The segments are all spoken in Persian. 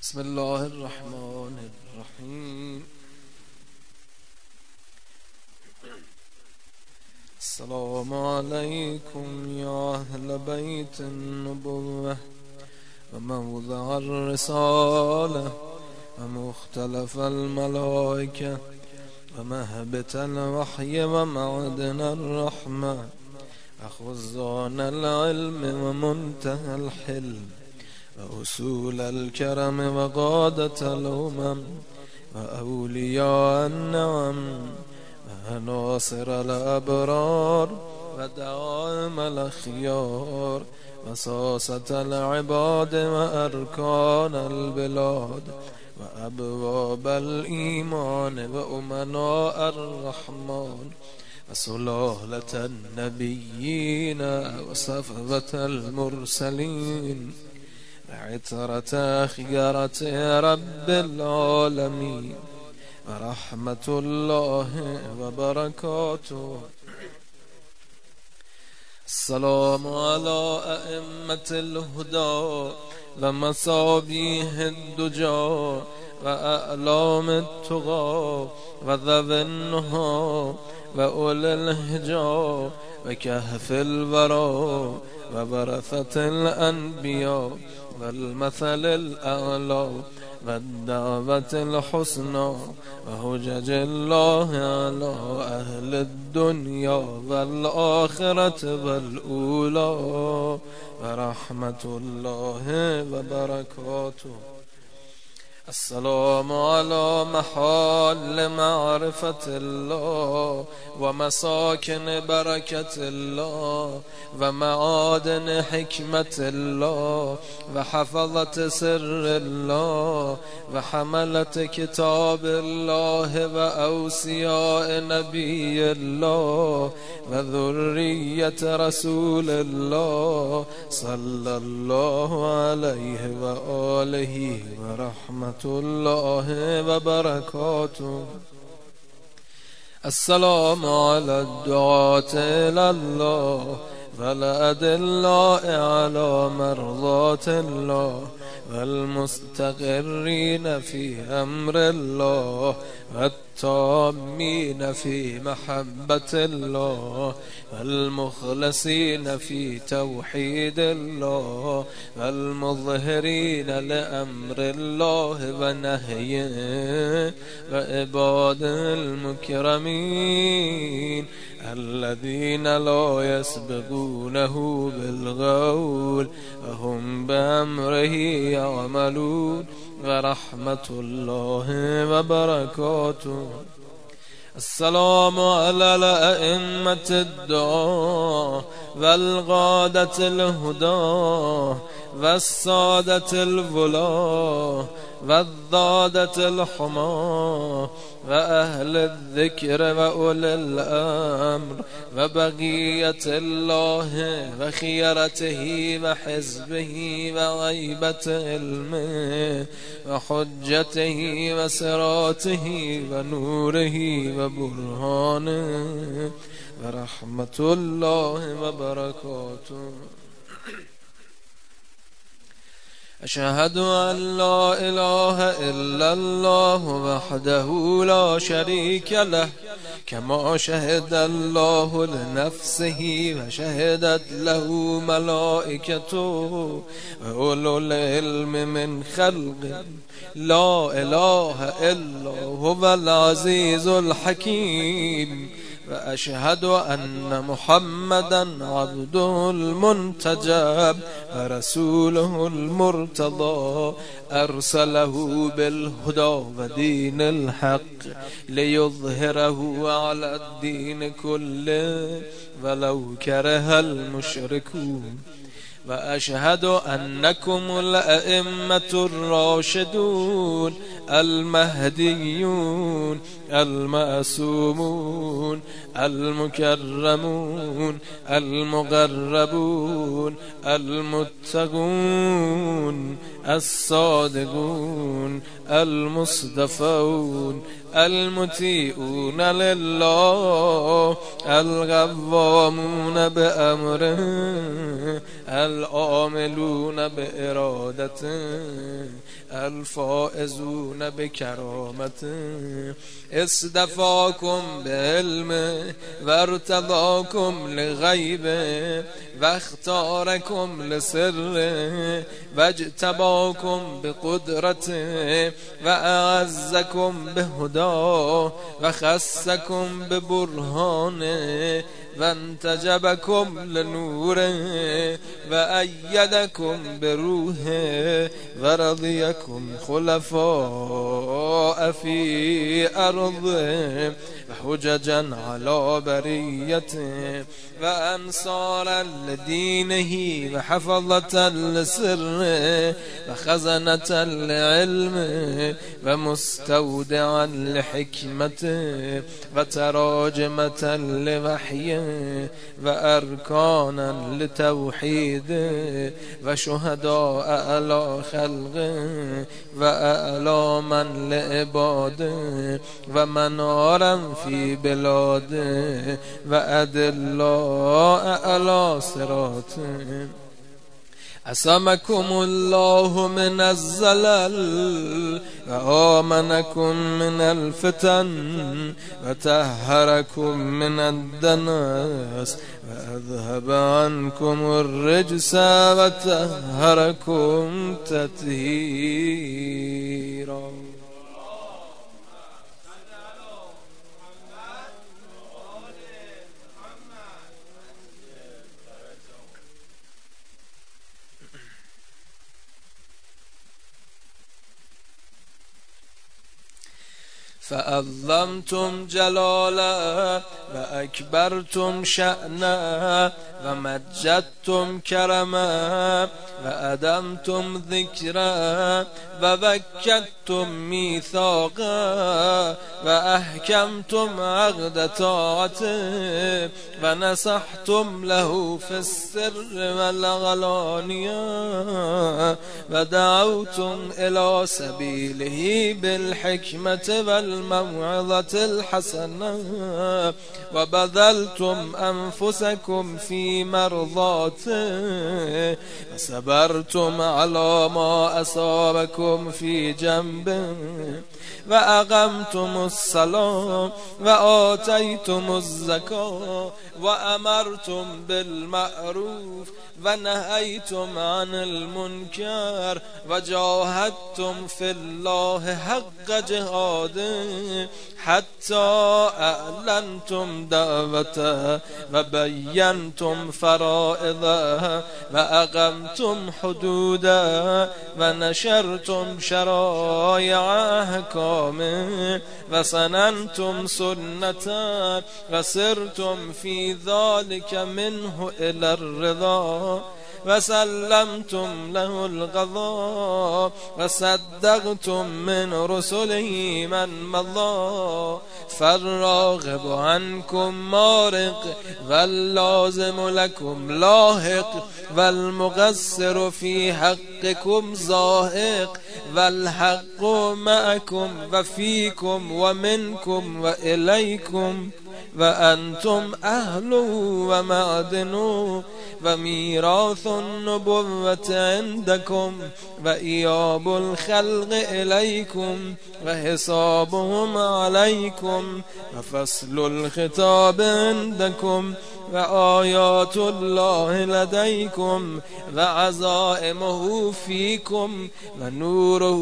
بسم الله الرحمن الرحیم. السلام علیکم یا اهل بیت النبوة و موضع الرسالة و مختلف الملائکه و مهبط الوحی و معدن الرحمة و خزان العلم و منتهى الحلم و اصول الكرم و قادة الأمم و اولیاء النعم و ناصر الابرار و دائم الاخیار و ساسة العباد و ارکان البلاد و ابواب الایمان و امناء الرحمن و سلالة النبیین و صفوة المرسلین عطرة خيرة رب العالمين ورحمة الله وبركاته. السلام على أئمة الهدى ومصابيح الدجى وأعلام التقى وذوي النهى وأولي الهجى وكهف الورى وورثة الأنبياء والمثل الأعلى والدعوة الحسنى وحجج الله على أهل الدنيا والآخرة والأولى ورحمة الله وبركاته. السلام على محال معرفة الله ومساكن بركة الله ومعادن حكمة الله وحفظة سر الله وحملة كتاب الله وأوصياء نبي الله وذرية رسول الله صلى الله عليه وآله ورحمة الله وبركاته. السلام على الدعاة إلى الله والأدلاء على مرضات الله والمستقرين في أمر الله والتامين في محبة الله والمخلصين في توحيد الله والمظهرين لأمر الله ونهيه وعباد المكرمين الذين لا يسبقونه بالقول وهم بأمره يعملون ورحمة الله وبركاته. السلام على الأئمة الدعاة والقادة الهدى والسادة الولاة والضادة الحمى وأهل الذكر وأولي الأمر وبقية الله وخيرته وحزبه وغيبة علمه وحجته وسراته ونوره وبرهانه ورحمة الله وبركاته. أشهد أن لا إله إلا الله وحده لا شريك له كما شهد الله لنفسه وشهدت له ملائكته وأولو العلم من خلقه لا إله إلا هو العزيز الحكيم. وأشهد أن محمدا عبده المنتجب ورسوله المرتضى أرسله بالهدى ودين الحق ليظهره على الدين كله ولو كره المشركون. وأشهد أنكم الأئمة الراشدون المهديون المأسومون المكرمون المقربون المتقون الصادقون المصطفون المطيعون لله القوامون بأمره العاملون بإرادته الفائزون بكرامته اصطفاكم بعلمه وارتضاكم لغيبه واختاركم لسره واجتباكم بقدرته وأعزكم بهداه وخصكم ببرهانه وانتجبكم لنوره وأيدكم بروحه ورضيكم خلفاء في أرضه وحججا على بريته وأنصارا لدينه وحفظة لسره وخزنة لعلمه ومستودعا لحكمته وتراجمة لوحيه وأركانا لتوحيده وشهداء على خلقه وأعلاما لعباده ومنارا في بلاده وأدلاء على صراطه عصمكم الله من الزلل وآمنكم من الفتن وطهركم من الدنس وأذهب عنكم الرجس وطهركم تطهيرا. فعظمتم جلاله وأكبرتم شأنه ومجدتم كرمه وأدمتم ذكره ووكدتم ميثاقه وأحكمتم عقد طاعته ونصحتم له في السر والعلانية ودعوتم إلى سبيله بالحكمة والموعظة الحسنة وبذلتم أنفسكم في مرضاته وصبرتم على ما أصابكم في جنبه وأقمتم الصلاة وآتيتم الزكاة وأمرتم بالمعروف ونهيتم عن المنكر وجاهدتم في الله حق جهاده حتى أعلنتم دعوته وبينتم فرائضه وأقمتم حدوده ونشرتم شرائع أحكامه وسننتم سنته وسرتم في ذلك منه إلى الرضا وسلمتم له القضاء وصدقتم من رسله من مضى فالراغب عنكم مارق واللازم لكم لاحق والمقصر في حقكم زاهق والحق معكم وفيكم ومنكم وإليكم وأنتم أهله ومعدنه وميراث النبوة عندكم وإياب الخلق إليكم وحسابهم عليكم وفصل الخطاب عندكم وآيات الله لديكم وعزائمه فيكم ونوره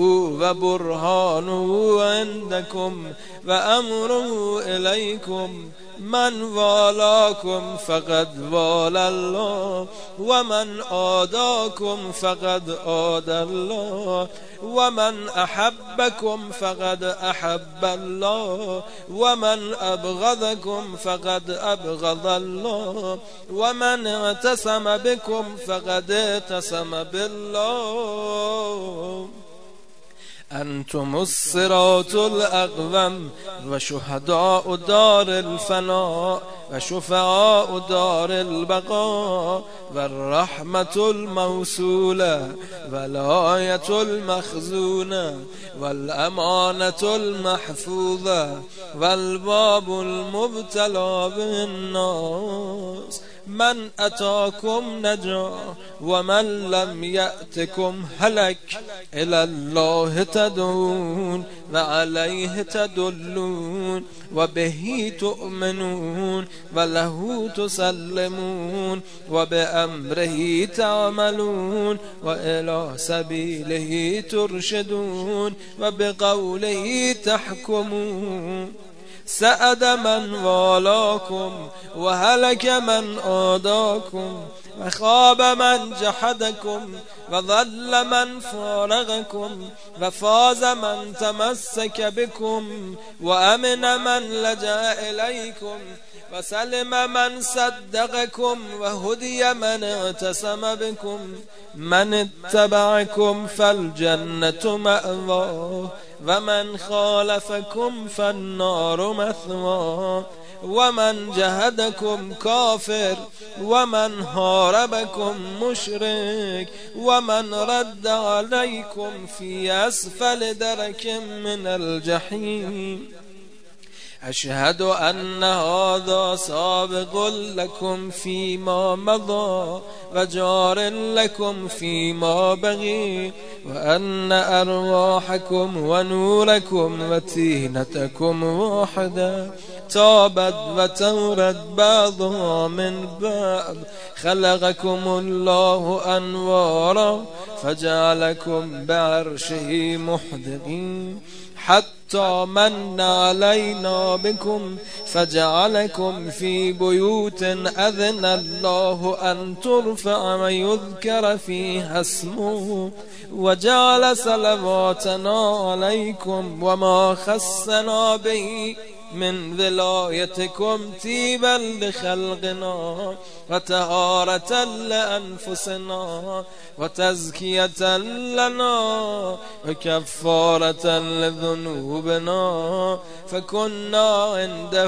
وبرهانه عندكم وأمره إليكم من والاكم فقد والى الله ومن آداكم فقد آدى الله ومن أحبكم فقد أحب الله ومن أبغضكم فقد أبغض الله ومن اعتصم بكم فقد اعتصم بالله أنتم الصراط الأقوم وشهداء دار الفناء وشفعاء دار البقاء والرحمة الموصولة والآية المخزونة والأمانة المحفوظة والباب المبتلى بالناس. من أتاكم نجا ومن لم يأتكم هلك. إلى الله تدعون وعليه تدلون وبه تؤمنون وله تسلمون وبأمره تعملون وإلى سبيله ترشدون وبقوله تحكمون. سعد من والاكم وهلك من آداكم وخاب من جحدكم وضل من فارقكم وفاز من تمسك بكم وأمن من لجأ إليكم وسلم من صدقكم وهدي من اعتصم بكم. من اتبعكم فالجنة مأواه ومن خالفكم فالنار مثواه. ومن جهدكم كافر ومن هاربكم مشرك ومن رد عليكم في أسفل درك من الجحيم. أشهد أن هذا سابق لكم فيما مضى وجار لكم فيما بغي وأن أرواحكم ونوركم وتينتكم واحدة تابت وتورد بعضها من بعض. خلقكم الله أنوارا فجعلكم بعرشه محدقين حتى من علينا بكم فجعلكم في بيوت أذن الله أن ترفع ويذكر فيها اسمه وجعل صلواتنا عليكم وما خصنا به من ولايتكم طيبا لخلقنا وطهارة لأنفسنا وتزكية لنا وكفارة لذنوبنا. فكنا عنده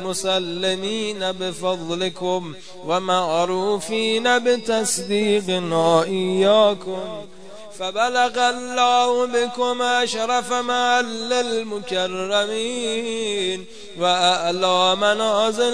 مسلمين بفضلكم ومعروفين بتصديقنا إياكم. فبلغ الله بكم أشرف مآل المكرمين وأعلى منازل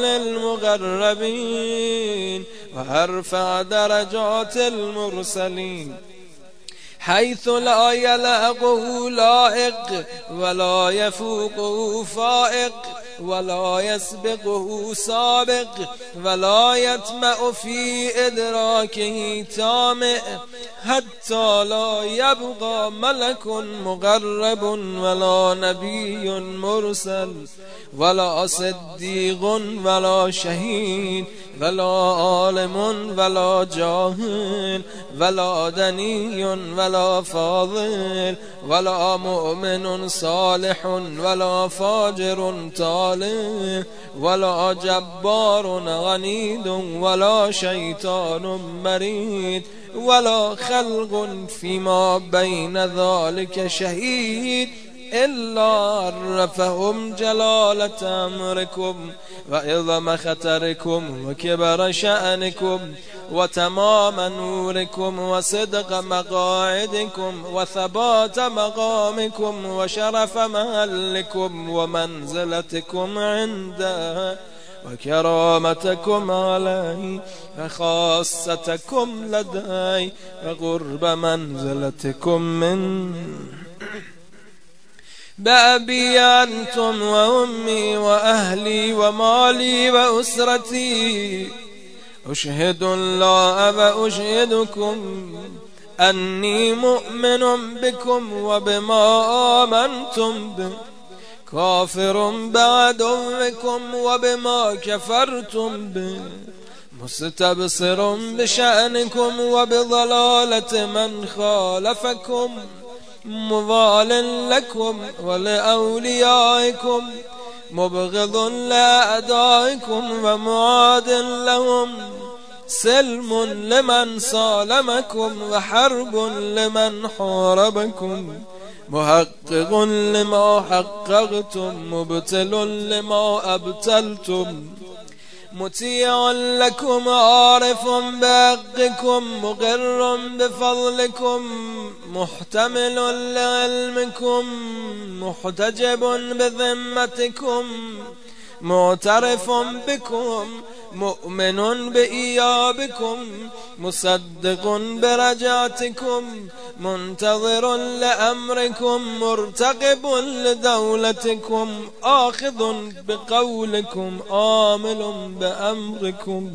المقربين وأرفع درجات المرسلين حيث لا يلحقه لائق ولا يفوقه فائق ولا يسبقه سابق ولا يطمع في إدراكه طامع حتى لا يبقى ملك مقرب ولا نبي مرسل ولا صديق ولا شهيد ولا عالم ولا جاهل ولا دني ولا فاضل ولا مؤمن صالح ولا فاجر طالح ولا جبار عنيد ولا شيطان مريد ولا خلق فيما بين ذلك شهيد إلا عرفهم جلالة أمركم وعظم خطركم وكبر شأنكم وتمام نوركم وصدق مقاعدكم وثبات مقامكم وشرف محلكم ومنزلتكم عنده وكرامتكم علي وخاصتكم لدي وقرب منزلتكم من بأبي أنتم وأمي وأهلي ومالي وأسرتي. أشهد الله وأشهدكم أني مؤمن بكم وبما آمنتم به كافر بعدوكم وبما كفرتم به مستبصر بشأنكم وبضلالة من خالفكم موال لكم ولأوليائكم مبغض لأعدائكم ومعاد لهم سلم لمن صالمكم وحرب لمن حاربكم محقق لما حققتم مبتل لما ابتلتم مطیع لكم عارف بحقكم مقر بفضلكم محتمل لعلمكم محتجب بذمتكم معترف بكم مؤمن بإيابكم مصدق برجعتكم منتظر لأمركم مرتقب لدولتكم آخذ بقولكم آمل بأمركم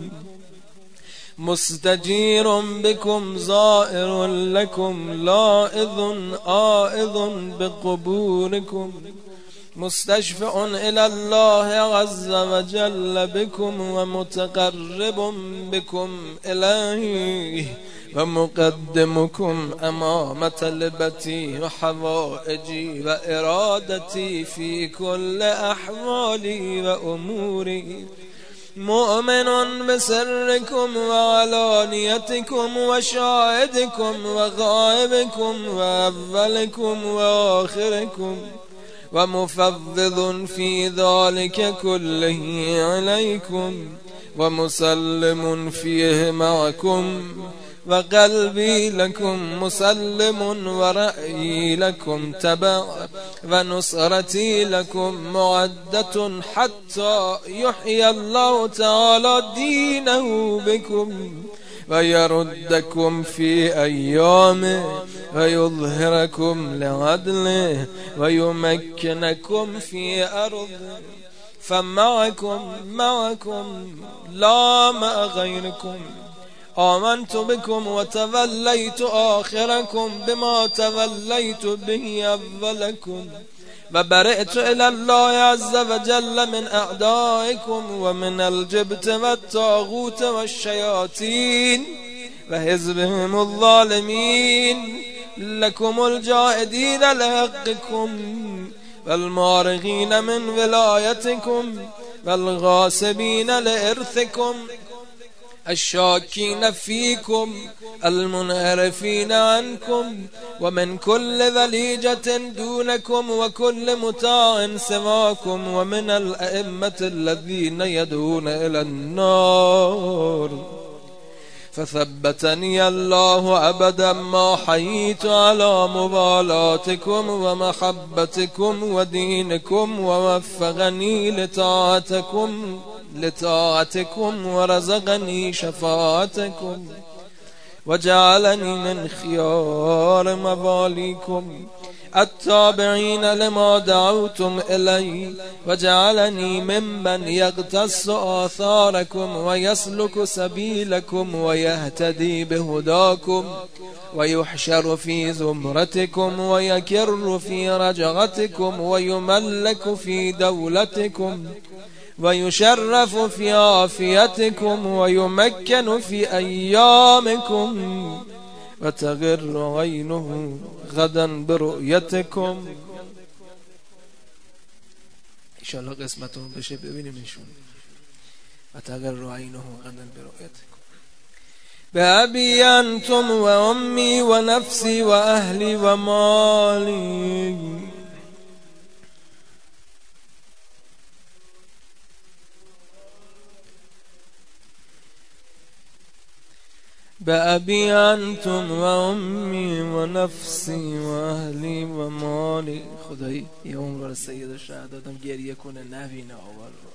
مستجير بكم زائر لكم لائذ آئذ بقبوركم مستشفع إلى الله عز وجل بكم ومتقرب بكم إليه ومقدمكم أمام طلبتي وحوائجي وإرادتي في كل أحوالي وأموري مؤمن بسركم وعلانيتكم وشاهدكم وغائبكم وأولكم وآخركم ومفوض في ذلك كله عليكم ومسلم فيه معكم وقلبي لكم مسلم ورأيي لكم تبع ونصرتي لكم معدة حتى يحيي الله تعالى دينه بكم ويردكم في أيامه ويظهركم لعدله ويمكنكم في أرضه فمعكم لا مع غيركم آمنت بكم وتوليت آخركم بما توليت به أولكم وبرئت إلى الله عز وجل من أعدائكم ومن الجبت والطاغوت والشياطين وحزبهم الظالمين لكم الجاهدين لحقكم والمارغين من ولايتكم والغاصبين لإرثكم الشاكين فيكم المنحرفين عنكم ومن كل ذليجة دونكم وكل مطاع سواكم ومن الأئمة الذين يدعون إلى النار فثبتني الله أبدا ما حييت على مبالاتكم ومحبتكم ودينكم ووفقني لطاعتكم ورزقني شفاعتكم وجعلني من خيار مواليكم التابعين لما دعوتم إليه وجعلني ممن يغتص آثاركم ويسلك سبيلكم ويهتدي بهداكم ويحشر في زمرتكم ويكر في رجعتكم ويملك في دولتكم ويشرف في عافيتكم ويمكن في أيامكم وتغر عينه غدا برؤيتكم. انشاءالله قسمتون بشه ببینیمشون. وتغر عينه غدا برؤيتكم. بأبي أنتم وأمي ونفسي وأهلي ومالي بأبي أنتم وأمي ونفسي وأهلي ومالي. خدایی یه عمر رو سید شهد دادم گریه کنه نبینه آور رو.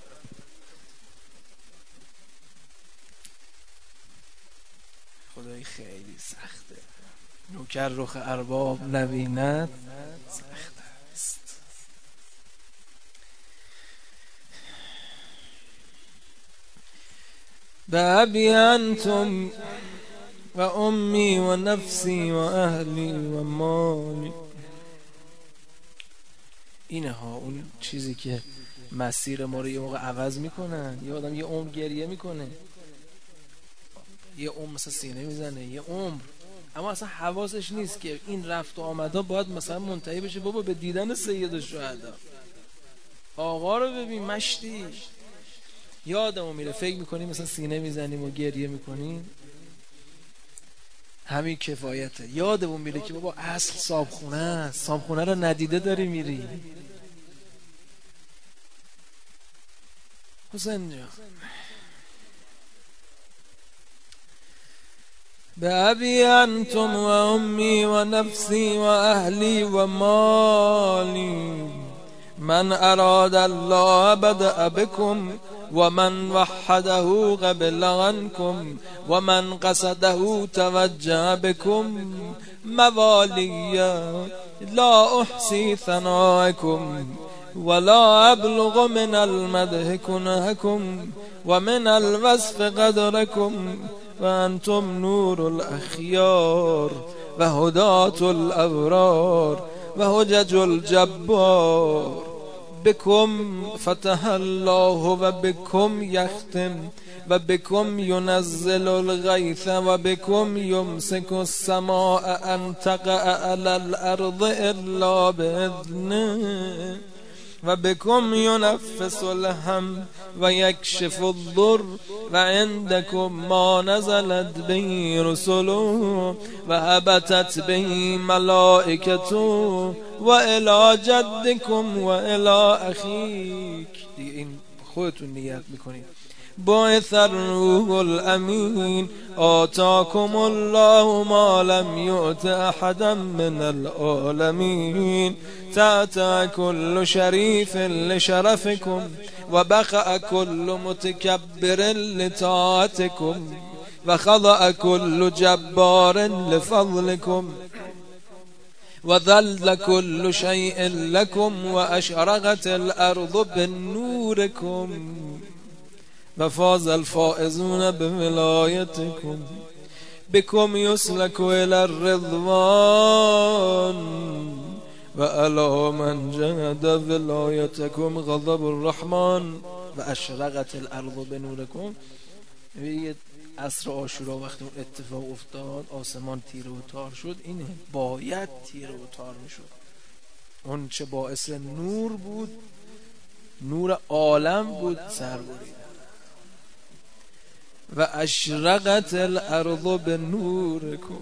خدایی خیلی سخته. نوکر رخ ارباب نبیند سخت است. بأبي أنتم وأمي ونفسي وأهلي ومالي. اینه ها اون چیزی که مسیر ما رو یه موقع عوض میکنن. یه آدم یه عمر گریه میکنه، یه عمر مثلا سینه میزنه، یه عمر، اما اصلا حواسش نیست که این رفت و آمدها باید مثلا منتهی بشه بابا به دیدن سید الشهدا. آقا رو ببین مشتی. یادمو میره فکر میکنیم مثلا سینه میزنیم و گریه میکنیم. همین کفایته. یادمون میره که بابا اصل صابخونه است، صابخونه رو ندیده داری میری. حسین جان بأبي أنتم وأمي ونفسي وأهلي ومالي من أراد الله بدأ بكم ومن وحده قبل عنكم ومن قصده توجه بكم موالي لا أحصي ثناءكم ولا أبلغ من المدح كنهكم ومن الوصف قدركم وأنتم نور الأخيار وهداة الأبرار وهجج الجبار بكم فتح الله وبكم يختم وبكم ينزل الغيث وبكم يمسك السماء أن تقع على الأرض إلا بإذنه وبكم ينفس الهم ويكشف الضر وعندكم ما نزلت به رسله وهبتت به ملائكته وإلى جدكم وإلى أخيك. این خودتون نیت میکنید. بعث الروح الأمين آتاكم الله ما لم يؤت أحدا من العالمين تأتى كل شريف لشرفكم وبخأ كل متكبر لطاعتكم وخضع كل جبار لفضلكم وذل كل شيء لكم وأشرقت الأرض بنوركم وفاز الفائزون بولايتكم بكم يسلك إلى الرضوان وعلى من جهد ولايتكم غضب الرحمن وأشرقت الأرض بنوركم. یه عصر عاشورا وقتی اون اتفاق افتاد آسمان تیره و تار شد، اینه باید تیره و تار میشد. اون چه باعث نور بود، نور عالم بود، سر برید. و اشرقت الارض بنورکم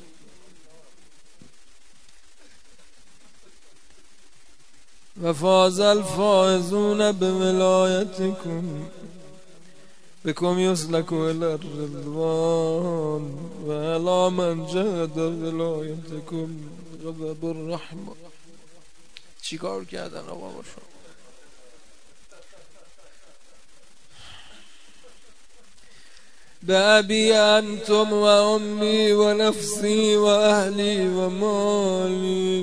و فاز الفائزون بولایتکم بكم يسلك إلى الرضوان وعلى من جهد ولایتکم غضب الرحمن. چیکار کردن آقا باشون؟ بأبي أنتم وأمي ونفسي وأهلي ومالي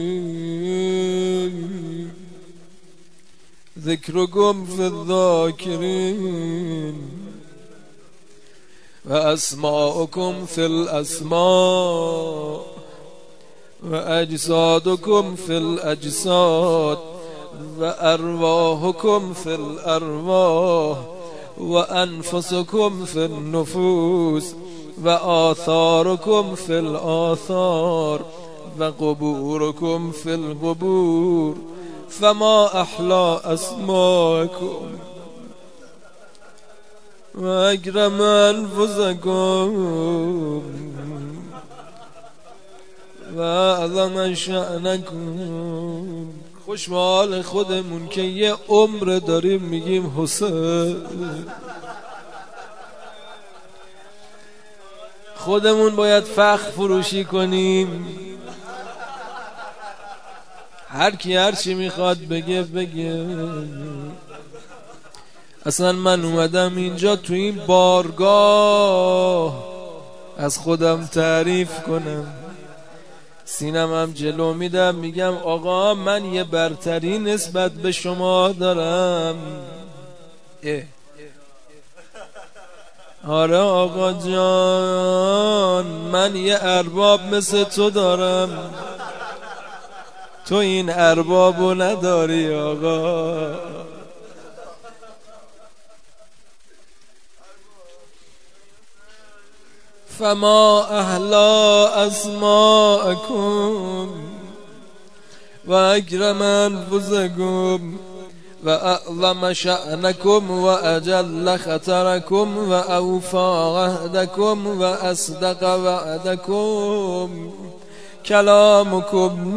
ذكركم في الذاكرين وأسماؤكم في الأسماء وأجسادكم في الأجساد وأرواحكم في الأرواح وأنفسكم في النفوس وآثاركم في الآثار وقبوركم في القبور فما أحلى أسماءكم وأكرم أنفسكم وأعظم شأنكم. خوش به حال خودمون که یه عمر داریم میگیم حسین. خودمون باید فخر فروشی کنیم، هر کی هر چی میخواد بگه. اصلا من اومدم اینجا تو این بارگاه از خودم تعریف کنم، سینم هم جلو میدم میگم آقا من یه برتری نسبت به شما دارم. آره آقا جان من یه ارباب مثل تو دارم، تو این اربابو نداری آقا. فما احلا اسماءكم و اکرم انفسکم وأعظم شأنكم وأجل خطركم وأوفى عهدكم وأصدق وعدكم. كلامكم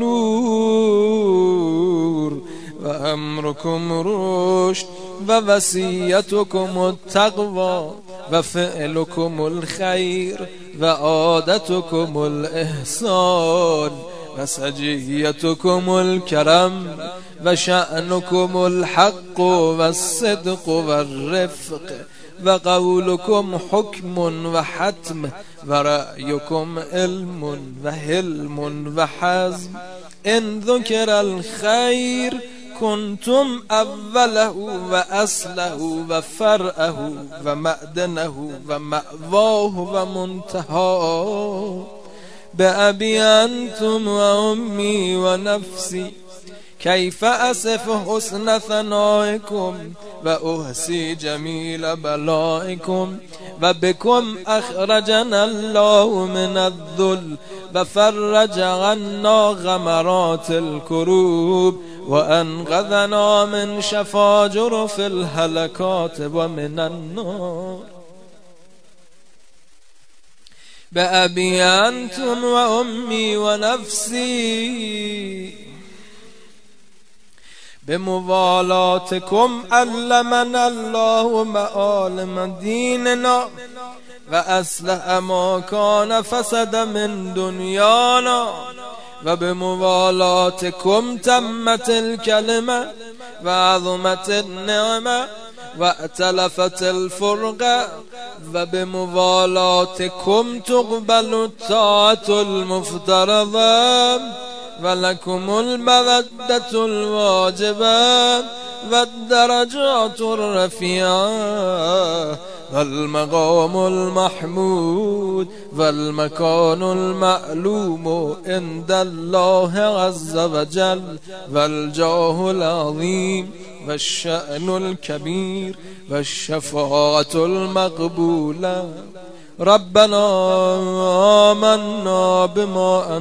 نور وأمركم رشد ووصيتكم التقوى وفعلكم الخير وعادتكم الإحسان وسجيتكم الكرم وشأنكم الحق والصدق والرفق وقولكم حكم وحتم ورأيكم علم وحلم وحزم. إن ذكر الخير كنتم أوله وأصله وفرعه ومعدنه ومأواه ومنتهاه. بأبي أنتم وأمي ونفسي كيف أصف حسن ثنائكم وأحصي جميل بلائكم. وبكم أخرجنا الله من الذل وفرج عنا غمرات الكروب وأنقذنا من شفاجر في الهلكات ومن النار. بأبي أنتم وأمي ونفسي بموالاتكم علمنا الله معالم ديننا وأصلح ما كان فسد من دنيانا. وبموالاتكم تمت الكلمة وعظمت النعمة واتلفت الفرقة. وبموالاتكم تقبل الطاعة المفترضة ولكم المودة الواجبة والدرجات الرفيعة والمقام المحمود والمكان المعلوم عند الله عز وجل والجاه العظيم والشأن الكبير والشفاعة المقبولة. ربنا آمنا بما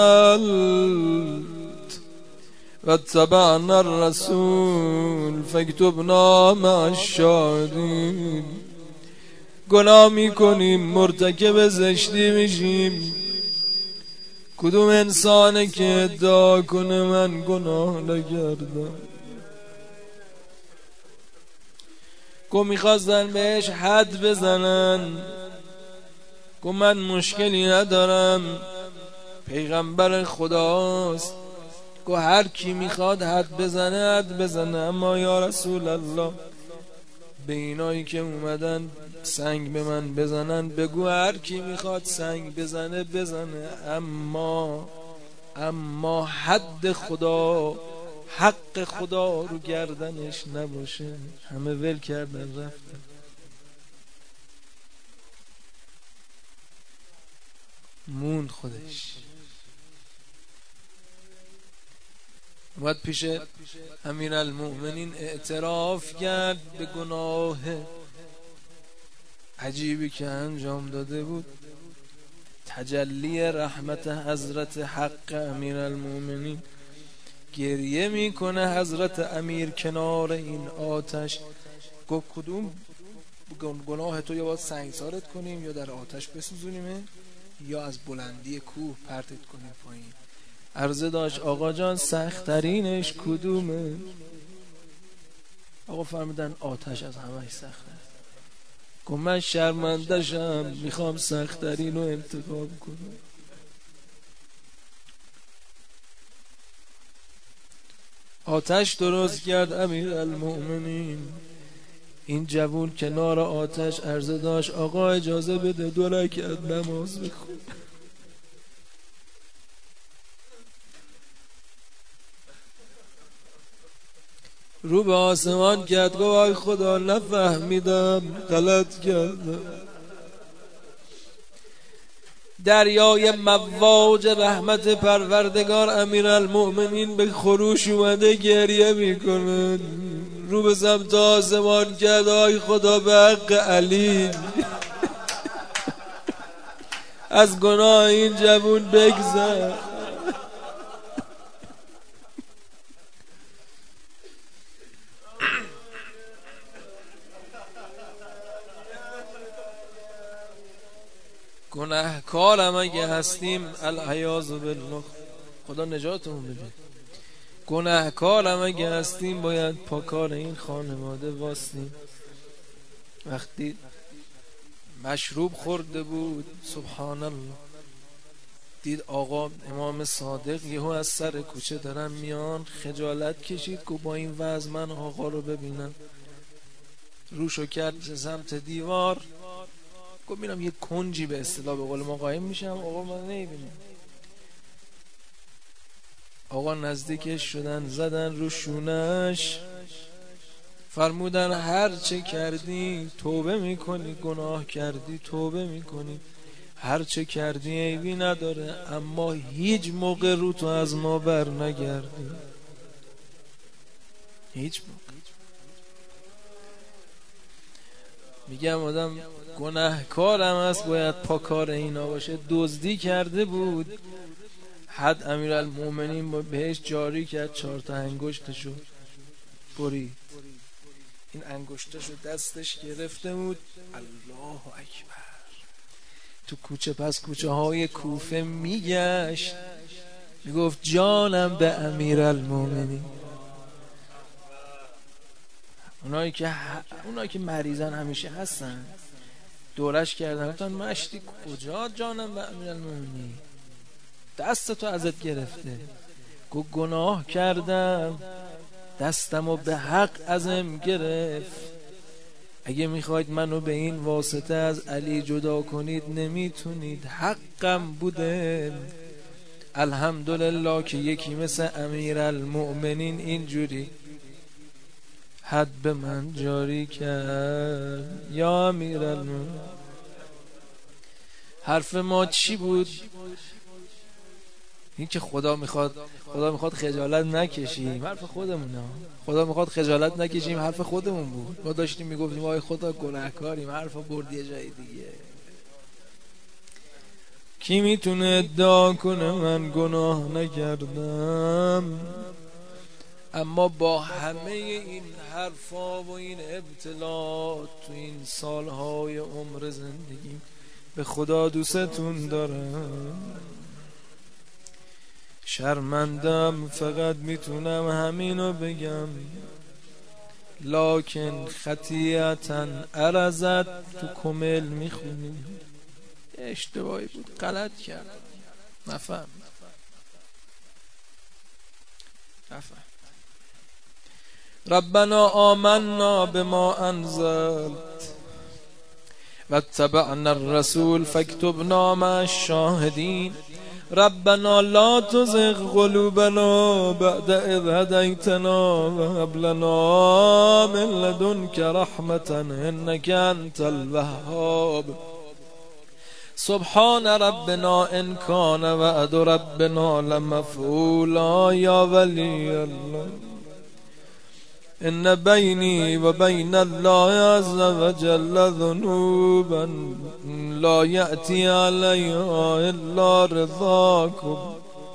أنزلت واتبعنا الرسول فاكتبنا مع الشاهدین. گناه میکنیم، مرتکب زشتی میشیم. کدوم انسانه که ادعا کنه من گناه نکردم؟ که میخواستن بهش حد بزنن، که من مشکلی ندارم، پیغمبر خداست، که هر کی میخواد حد بزنه حد بزنه. اما یا رسول الله به اینایی که اومدن سنگ به من بزنن بگو هر کی میخواد سنگ بزنه بزنه، اما حد خدا، حق خدا رو گردنش نباشه. همه ول کردن رفتن. موند خودش. اومد پیش امیرالمؤمنین اعتراف کرد به گناه عجیبی که انجام داده بود. تجلی رحمت حضرت حق امیرالمؤمنین. گریه میکنه حضرت امیر کنار این آتش. گفت کدوم گناه تو؟ یا باید سنگسارت کنیم یا در آتش بسوزونیم یا از بلندی کوه پرتت کنیم پایین. عرضه داشت آقا جان سخت‌ترینش کدومه؟ آقا فرمودن آتش از همه‌اش سخته. گفت من شرمنده‌شم، میخوام سخت‌ترین رو انتخاب کنم. آتش درست کرد امیرالمؤمنین. این جوون کنار آتش عرضه داشت آقا اجازه بده 2 رکعت نماز بخون. رو به آسمان کرد گفت آی خدا نفهمیدم، غلط کردم. دریای مواج رحمت پروردگار امیرالمؤمنین به خروش اومده گریه میکنه. رو به سمت آسمان کرد آی خدا به حق علی از گناه این جوون بگذر. گناهکارم اگه هستیم العیاذ بالله، خدا نجاتمون بده. گناهکارم اگه هستیم باید پاکار این خانواده واسیم. وقتی مشروب خورده بود سبحان الله، دید آقا امام صادق یهو از سر کوچه دارن میان، خجالت کشید که با این وضع من آقا رو ببینم، روشو کرد سمت دیوار، گفت میرم یه کنجی به اصطلاح به قول ما قایم میشم، آقا من نمیبینم. آقا نزدیکش شدن، زدن رو شونش، فرمودن هر چه کردی توبه میکنی، گناه کردی توبه میکنی، هر چه کردی عیبی نداره، اما هیچ موقع رو تو از ما بر نگردی، هیچ موقع. میگم آدم گناهکارم است باید پاکار اینا باشه. دزدی کرده بود، حد امیرالمومنین بهش جاری کرد، 4 تا انگشتشو برید. این انگشتشو دستش گرفته بود، الله اکبر، تو کوچه پس کوچه های کوفه میگشت، میگفت جانم به امیرالمومنین. اونایی که مریضن همیشه هستن، دورش کردن، گفتن مشتی کجا جانم به امیرالمومنین، دستتو ازت گرفته. گناه کردم، دستمو به حق ازم گرفت، اگه میخواید منو به این واسطه از علی جدا کنید نمیتونید، حقم بوده. الحمدلله که یکی مثل امیرالمؤمنین اینجوری حد به من جاری کرد. یا امیرالمؤمنین، حرف ما چی بود؟ این که خدا میخواد خجالت نکشیم، حرف خودمونه. خدا میخواد خجالت نکشیم، حرف خودمون بود. ما داشتیم میگفتیم آی خدا گناهکاریم، حرف برد یه جای دیگه. کی میتونه ادعا کنه من گناه نکردم؟ اما با همه این حرفا و این ابتلاات تو این سالهای عمر زندگی به خدا دوستتون دارم، شرمندم، فقط میتونم همینو بگم، لکن خطیئتا ارزت تو کمل میخونیم، اشتباهی بود، غلط کرد، نفهم. ربنا آمنا بما انزلت واتبعنا الرسول فاكتبنا مع الشاهدين ربنا لا تزغ قلوبنا بعد إذ هديتنا وهب لنا من لدنك رحمة إنك أنت الوهاب سبحان ربنا إن كان وعد ربنا لمفعولا يا ولي الله إن بيني وبين الله عز وجل ذنوبا لا يأتي عليها إلا رضاكم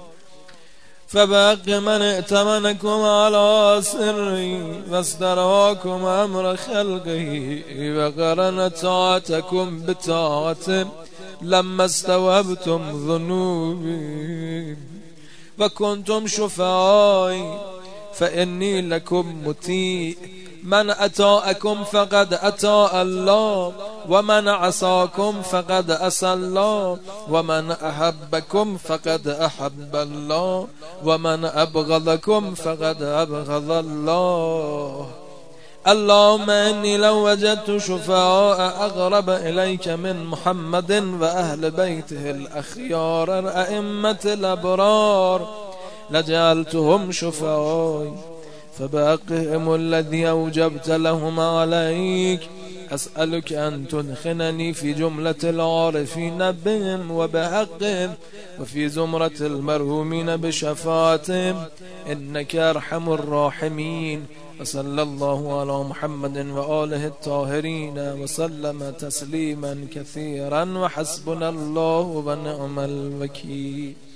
فبحق من ائتمنكم على سري واسترواكم أمر خلقه وقرن طاعتكم بطاعته لما استوهبتم ذنوبي وكنتم شفعائي فإني لكم مطيع من أطاعكم فقد أطاع الله ومن عصاكم فقد عصى الله ومن أحبكم فقد أحب الله ومن أبغضكم فقد أبغض الله اللهم إني لو وجدت شفعاء أقرب إليك من محمد وأهل بيته الأخيار الأئمة الأبرار لجعلتهم شفعاء فبحقهم الذي أوجبت لهم عليك أسألك أن تدخلني في جملة العارفين بهم وبحقهم وفي زمرة المرهومين بشفاعتهم إنك أرحم الراحمين وصلى الله على محمد وآله الطاهرين وسلم تسليما كثيرا وحسبنا الله ونعم الوكيل.